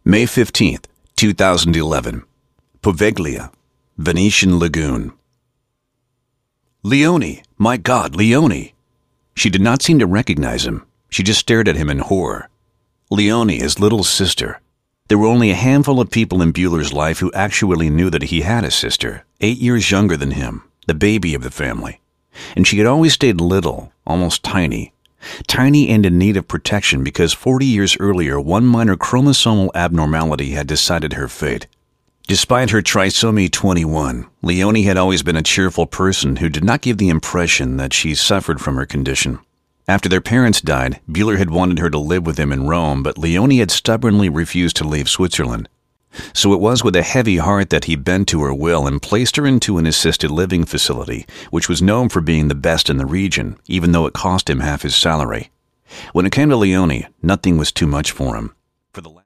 May 15th, 2011. Poveglia, Venetian Lagoon. Leone! My God, Leone! She did not seem to recognize him. She just stared at him in horror. Leone, his little sister. There were only a handful of people in Bueller's life who actually knew that he had a sister, 8 years younger than him, the baby of the family. And she had always stayed little, almost tiny. Tiny and in need of protection because 40 years earlier, one minor chromosomal abnormality had decided her fate. Despite her trisomy 21, Leone had always been a cheerful person who did not give the impression that she suffered from her condition. After their parents died, Bueller had wanted her to live with him in Rome, but Leone had stubbornly refused to leave Switzerland. So it was with a heavy heart that he bent to her will and placed her into an assisted living facility, which was known for being the best in the region, even though it cost him half his salary. When it came to Leone, nothing was too much for him.